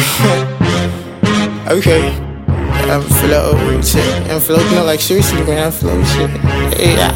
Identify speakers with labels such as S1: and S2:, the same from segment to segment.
S1: Okay. I'm flow shit. I'm floating up like seriously, man. I'm flow shit. Yeah.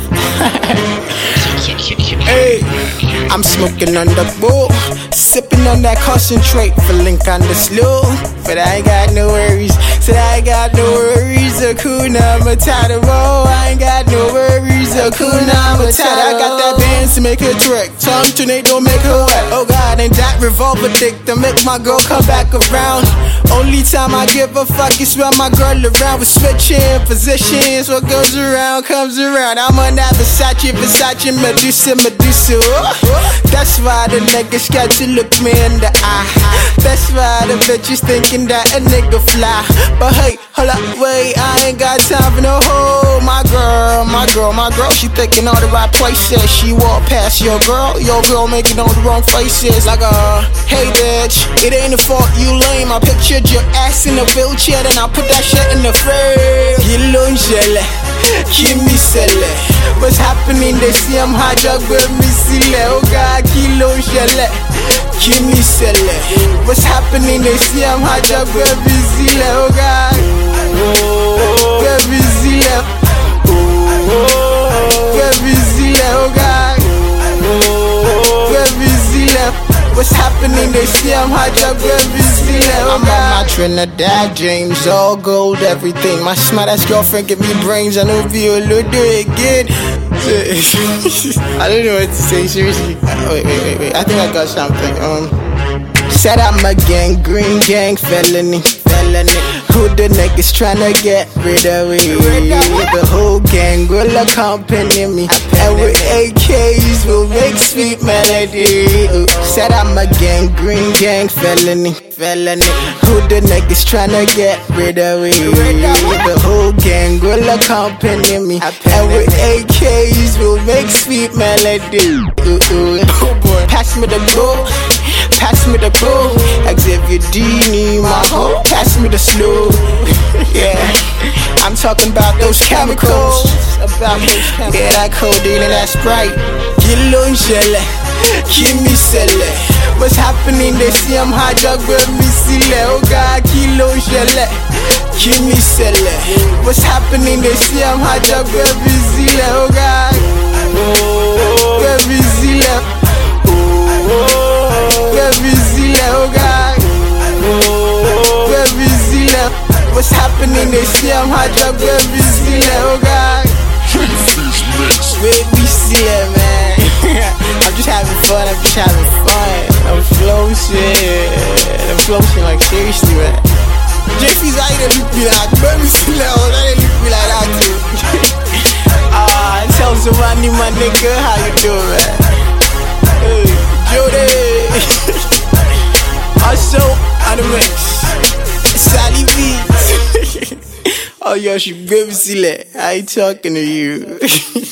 S1: Hey, I'm smoking on the bull, sipping on that concentrate, feeling kinda slow, but I ain't got no worries. Said I ain't got no worries. Hakuna Matata, whoa, I ain't got no worries. Hakuna Matata. I got that bands to make her trick, tongue to Nate, don't make her wet. Oh God, and that revolver dick to make my girl come back around. Only time I give a fuck is when my girl around. We're switching positions. What goes around comes around. I'm on that Versace, Medusa. That's why the niggas got to look me in the eye. That's why the bitches thinking that a nigga fly. But hey, hold up, wait, I ain't got time for no hoe. My girl, she thinking all the right places. She walk past your girl making all the wrong faces. Like hey bitch, it ain't a fault you lame. I pictured your ass in a wheelchair, then I put that shit in the frame. Gilonjele, Kimi Sele. What's happening? They see I'm hijack with me Sile. Oh God, Gilonjele, Kimi Sele. What's happening? They see I'm hijack with me Sile. Oh God, baby Sile. Baby Sile. Oh God, baby Sile. What's happening? They see I'm hijack baby Sile. I'm on my Trinidad James, all gold, everything. My smart ass girlfriend give me brains. I know Viola do it again. I don't know what to say, seriously. Wait. I think I got something. Said I'm a gang, green gang, felony. Who the niggas tryna get rid of me? The whole gang will accompany me, and with AKs we'll make sweet melody. Said I'm a gang, green gang, felony. Who the niggas tryna get rid of me? The whole gang will accompany me, and with AKs we'll make sweet melody. Oh boy, pass me the bull. Pass me the bull, Xavier Dini, my hoe. Pass me the slow, yeah. I'm talking about those chemicals, yeah, that codeine and that Sprite. Gilonjele, Kimi Sele. What's happening? They see I'm hijack with me Sile. Oh God, Gilonjele, Kimi Sele. What's happening? They see I'm hijack with me Sile. Oh God, baby Sile. Baby Zila, oh God. Baby Zila. What's happening? They see I'm hijack baby Zila, oh God. Baby Zila, man. I'm just having fun, I'm floating like seriously, man. JP's out there look me like baby Zila, oh, they look me like that too. Tell somebody, my nigga, how you doing, man? Hey, Jody. Also, on the mix, Sally Beats. Oh, yo, she baby Sile. I ain't talking to you.